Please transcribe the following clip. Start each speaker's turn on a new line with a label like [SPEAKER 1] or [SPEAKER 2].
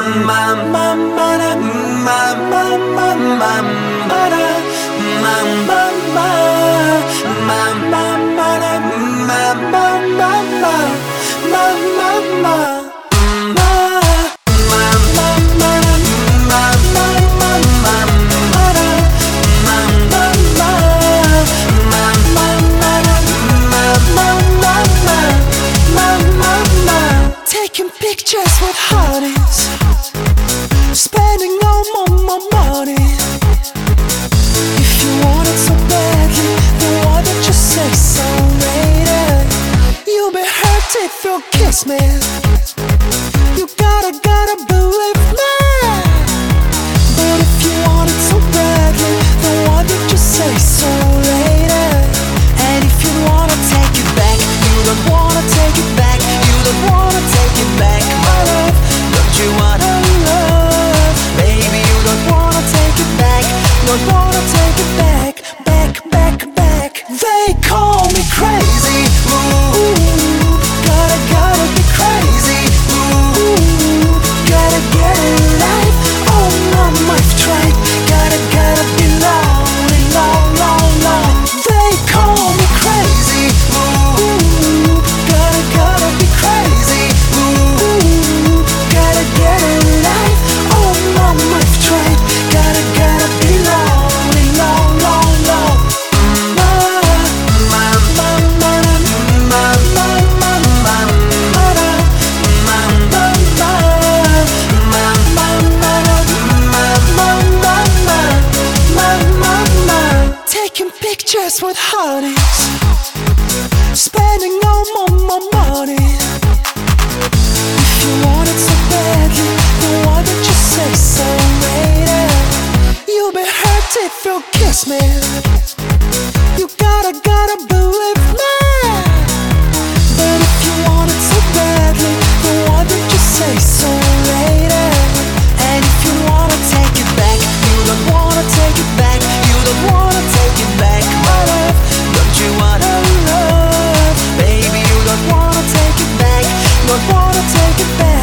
[SPEAKER 1] Taking pictures with hotties, spending all my money. If you want it so badly, then why don't you say so later? You'll be hurt if you kiss me. You gotta believe me. But if you want it so badly, then why don't you say so later? And if you wanna take it back, you don't wanna take it back. You don't wanna take it back, my love. Don't you wanna love? Baby, you don't wanna take it back. Don't wanna take it back, back. They call me crazy. Ooh, gotta be crazy. Ooh, gotta get it right. Oh no, I've tried. Gotta be lonely, long. They call me crazy. Ooh, gotta be crazy. Ooh, gotta get it right. Oh no, I've tried. Gotta be lonely, long. Taking pictures with hotties, spending all my money. If you want it so badly, then why don't you say so later? You'll be hurt if you kiss me. You gotta believe me. But if you want it so badly, then why don't you say so later? And if you wanna take it back, you don't wanna take it back. You don't wanna take it back, my love. Don't you wanna love? Baby, you don't wanna take it back. Don't wanna take it back.